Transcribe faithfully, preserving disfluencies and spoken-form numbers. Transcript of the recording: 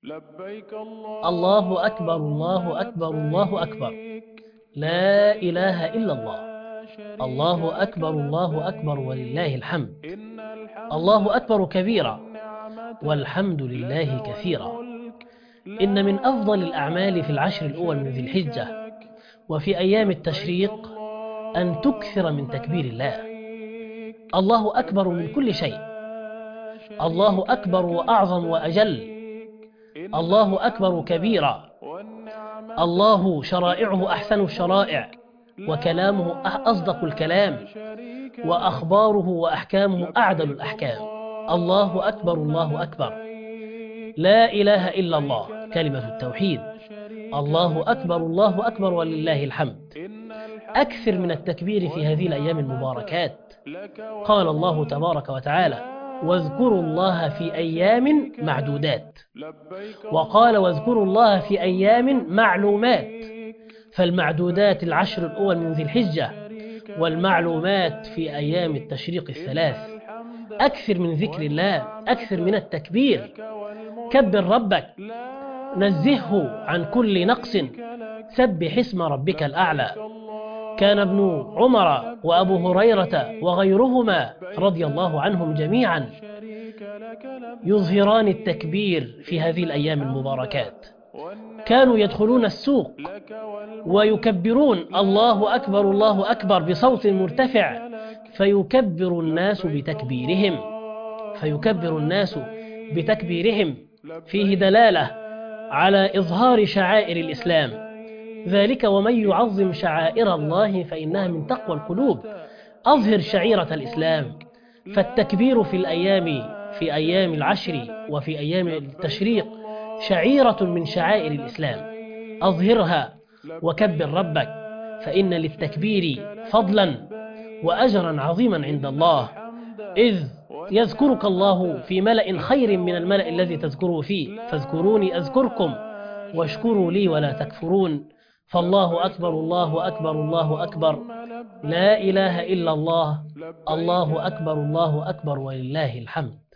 لبيك الله أكبر الله اللهم أكبر الله أكبر، لبيك لا لبيك إله إلا الله. لا شريك الله لك أكبر الله أكبر ولله لبيك الحمد. إن الحمد الله أكبر كبيرا والنعمة والحمد لك لله كثيرا. والملك إن من أفضل الأعمال في العشر لا الأول من ذي شريك الحجة لك. وفي أيام لبيك التشريق أن تكثر من اللهم تكبير الله. لبيك الله أكبر من لبيك كل شيء. لا الله شريك أكبر لك وأعظم وأجل. لبيك إن الله أكبر الحمد كبيرا. والنعمة الله لك شرائعه أحسن الشرائع، والملك وكلامه أصدق لا الكلام، شريك لك. وأخباره وأحكامه أعدل لبيك الأحكام. الله أكبر اللهم الله أكبر، لبيك لا إله إلا لبيك الله كلمة التوحيد. لا شريك الله لك أكبر الله أكبر ولله لبيك الحمد. إن الحمد أكثر من التكبير في هذه الأيام والنعمة المباركات. لك قال الله والملك تبارك وتعالى: واذكروا الله في لا أيام شريك لك. معدودات. لبيك وقال: واذكروا الله في اللهم أيام معلومات. لبيك فالمعدودات لبيك العشر الأول من ذي لا الحجة، شريك لك والمعلومات في أيام لبيك التشريق إن الثلاث. الحمد أكثر من ذكر الله، أكثر من والنعمة التكبير. لك والملك كبر ربك، نزهه عن لا كل نقص، شريك لك. سبح اسم ربك لبيك الأعلى. كان ابن اللهم عمر وأبو هريرة لبيك وغيرهما لبيك رضي الله عنهم لا جميعا شريك لك يظهران لبيك التكبير في إن هذه الأيام الحمد المباركات. كانوا يدخلون والنعمة السوق لك والملك ويكبرون الله أكبر الله أكبر لا بصوت شريك مرتفع، لك. فيكبر الناس لبيك بتكبيرهم اللهم فيكبر الناس لبيك بتكبيرهم فيه لبيك دلالة لا على إظهار شريك شعائر لك الإسلام. ذلك: لبيك ومن إن يعظم شعائر الحمد الله فإنها من تقوى القلوب. والنعمة أظهر لك شعيرة الإسلام. والملك فالتكبير في الأيام لا في أيام شريك العشر لك. وفي أيام لبيك التشريق شعيرة من اللهم شعائر الإسلام. لبيك أظهرها وكبر لبيك ربك، فإن لا شريك للتكبير لك فضلا وأجرا لبيك عظيما عند إن الله، الحمد إذ يذكرك الله والنعمة في ملأ لك خير من الملأ الذي والملك تذكره فيه. فاذكروني أذكركم لا واشكروا لي شريك ولا لك. تكفرون. فالله لبيك أكبر الله أكبر الله أكبر، اللهم لا إله إلا لبيك الله. لبيك الله أكبر الله أكبر ولله الحمد.